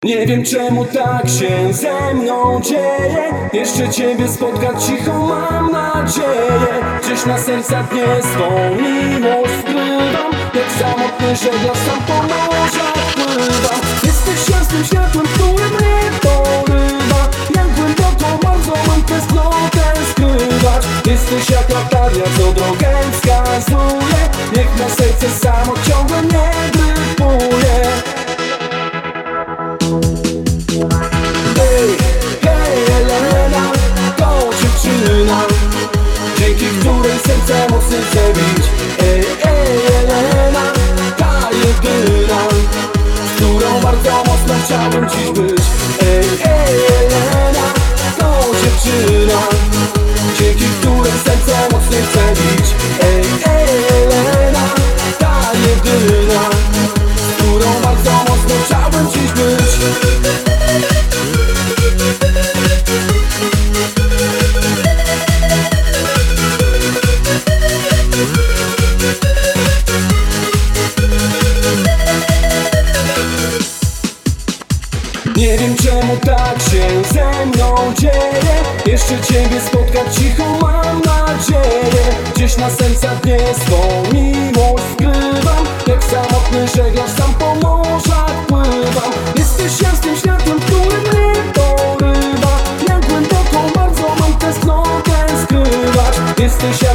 Nie wiem czemu tak się ze mną dzieje. Jeszcze ciebie spotkać cicho mam nadzieję. Gdzieś na sercach dnie swą miłość wgrywam. Jak samotny żeglarz sam po morzach pływam. Jesteś jasnym światłem, które mnie porywa. Jak głęboko bardzo mam tęsknotę skrywać. Jesteś jak latarnia, co drogę wskazuje. Niech na serce samo ciągle nie dryfuje. Elena, to dziewczyna, dzięki której serce mocno chce bić. Elena, ta jedyna, z którą bardzo mocno chciałbym dziś być. Elena, to dziewczyna, dzięki której serce mocno chce bić. Elena, ta jedyna, z którą bardzo mocno chciałbym dziś być. Nie wiem czemu tak się ze mną dzieje. Jeszcze ciebie spotkać cicho mam nadzieję. Gdzieś na sercach dnie swą miłość wgrywam. Jak samotny żeglarz sam po morzach pływam. Jesteś jasnym światłem, który mnie porywa. Jak głęboko bardzo mam tęsknotę skrywać. Jesteś